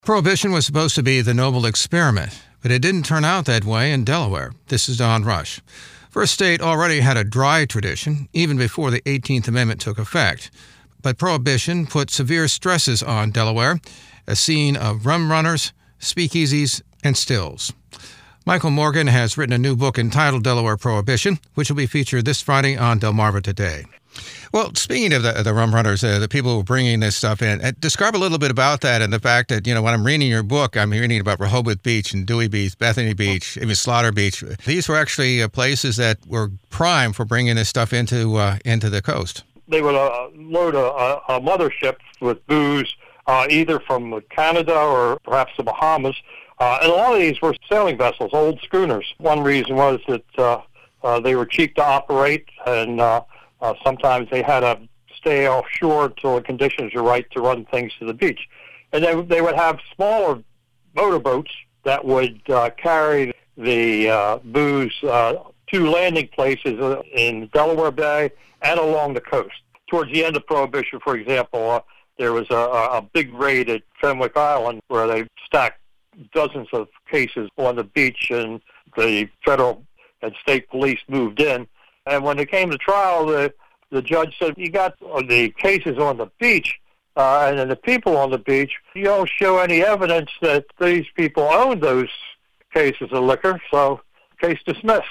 Prohibition was supposed to be the noble experiment, but it didn't turn out that way in Delaware. This is Don Rush. First State already had a dry tradition, even before the 18th Amendment took effect. But Prohibition put severe stresses on Delaware, a scene of rum runners, speakeasies, and stills. Michael Morgan has written a new book entitled Delaware Prohibition, which will be featured this Friday on Delmarva Today. Well, speaking of the rum runners, the people who are bringing this stuff in, describe a little bit about that and the fact that, when I'm reading your book, I'm reading about Rehoboth Beach and Dewey Beach, Bethany Beach, even Slaughter Beach. These were actually places that were prime for bringing this stuff into the coast. They would load a mothership with booze, either from Canada or perhaps the Bahamas. And a lot of these were sailing vessels, old schooners. One reason was that they were cheap to operate, and sometimes they had to stay offshore until the conditions were right to run things to the beach. And they would have smaller motorboats that would carry the booze to landing places in Delaware Bay and along the coast. Towards the end of Prohibition, for example, there was a big raid at Fenwick Island where they stacked dozens of cases on the beach, and the federal and state police moved in. And when it came to trial, the judge said, you got the cases on the beach, and then the people on the beach, you don't show any evidence that these people owned those cases of liquor, so case dismissed.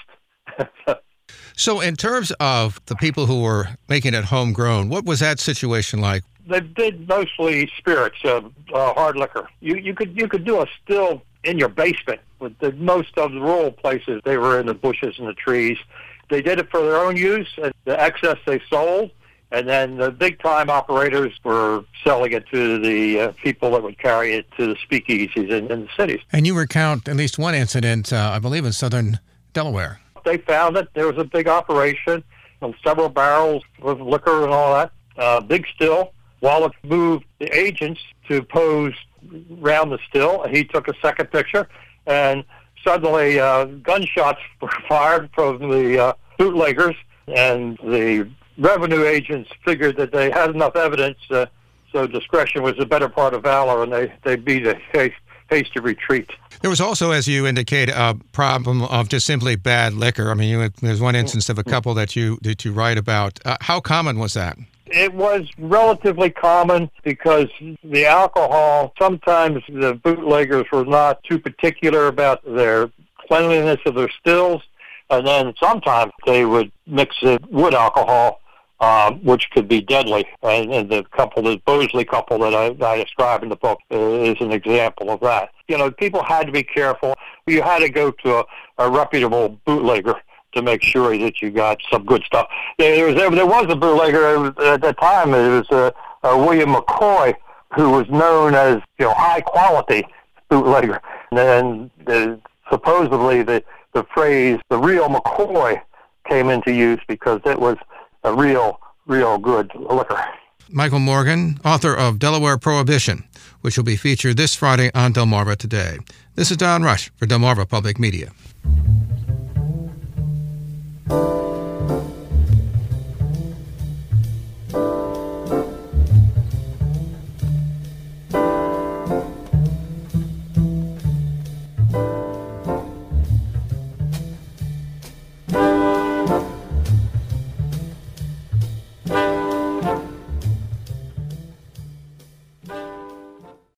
So in terms of the people who were making it homegrown, what was that situation like? They did mostly spirits, hard liquor. You could do a still in your basement. With most of the rural places, they were in the bushes and the trees. They did it for their own use, and the excess they sold, and then the big-time operators were selling it to the people that would carry it to the speakeasies in the cities. And you recount at least one incident, I believe, in southern Delaware. They found it. There was a big operation, several barrels of liquor and all that, big still. Wallace moved the agents to pose around the still. He took a second picture, and suddenly gunshots were fired from the bootleggers, and the revenue agents figured that they had enough evidence, so discretion was the better part of valor, and they beat a hasty retreat. There was also, as you indicate, a problem of just simply bad liquor. I mean, there's one instance of a couple that you write about. How common was that? It was relatively common because the alcohol, sometimes the bootleggers were not too particular about their cleanliness of their stills, and then sometimes they would mix it with alcohol, which could be deadly. And the Bosley couple that I describe in the book is an example of that. People had to be careful. You had to go to a reputable bootlegger to make sure that you got some good stuff. There was a bootlegger at that time. It was William McCoy, who was known as high quality bootlegger. And supposedly the phrase "the real McCoy" came into use because it was a real good liquor. Michael Morgan, author of Delaware Prohibition, which will be featured this Friday on Delmarva Today. This is Don Rush for Delmarva Public Media.